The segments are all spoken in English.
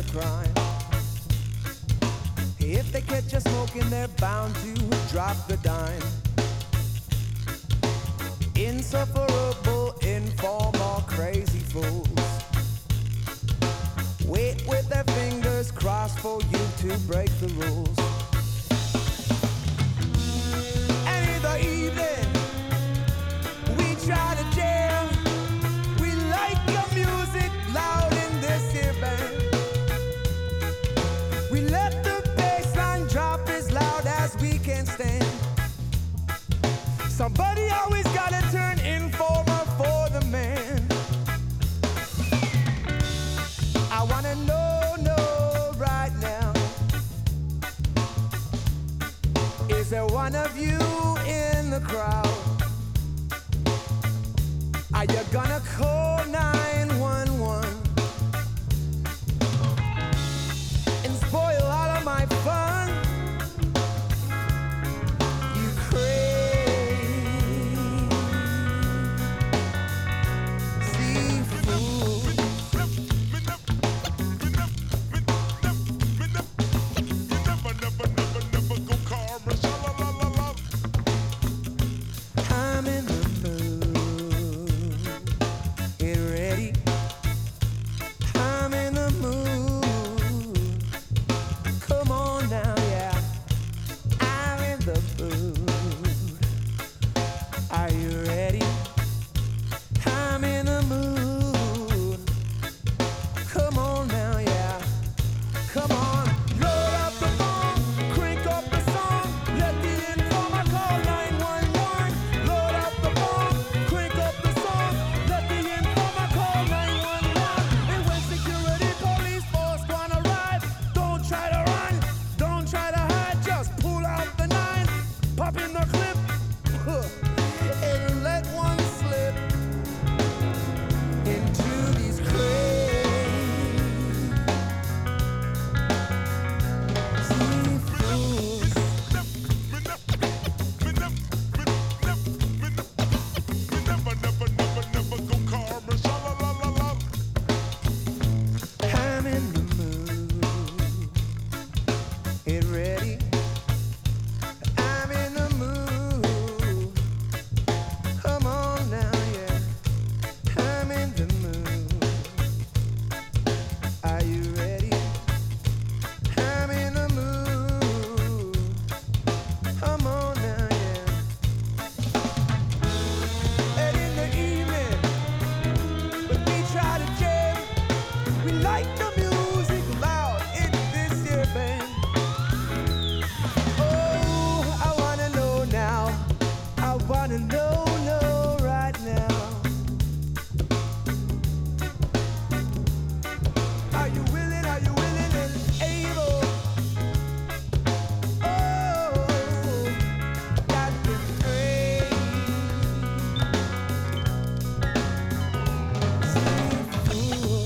a crime. If they catch you smoking, they're bound to drop the dime. Insufferable, informal, crazy fools wait with their fingers crossed for you to break the rules. And in the evening, we try to jam. We like your music loud in this here band. We let the bass line drop as loud as we can stand. Somebody always gotta turn informer for the man. I wanna know right now, is there one of you in the crowd? Are you gonna call 911 and spoil all of my fun? You crazy fool. I'm in the mood. Get ready. I'm in the mood. Come on now, yeah. I'm in the mood. Are you ready? I'm in the mood. Come on now, yeah. Come on. Load up the phone, crank up the song. Let the informer call 911. Load up the phone, crank up the song. Let the informer call 911. And when security police force gonna arrive, don't try to run, don't try to hide, just pull out the 9, pop in the clip, and let one slip into these crazy fools. I'm in the mood. Get ready. I'm in the mood. Come on now, yeah. I'm in the mood. Are you ready? I'm in the mood. Come on now, yeah. And in the evening, when we try to jam, we like the music loud in this here band. Oh, I wanna know now. I wanna know right now. Are you willing? Are you willing and able? Oh, got the crazy fool.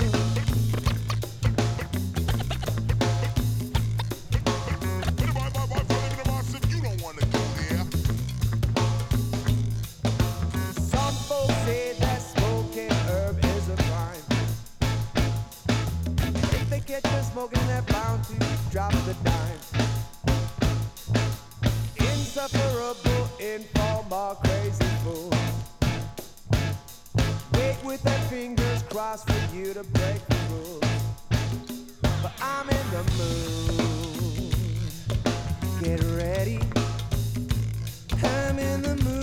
Some folks say that smoking herb is a crime. If they catch you smoking, they're bound to drop the dime. Insufferable, informal, crazy fool wait with their fingers crossed for you to break the rules. But I'm in the mood. Get ready. I'm in the mood.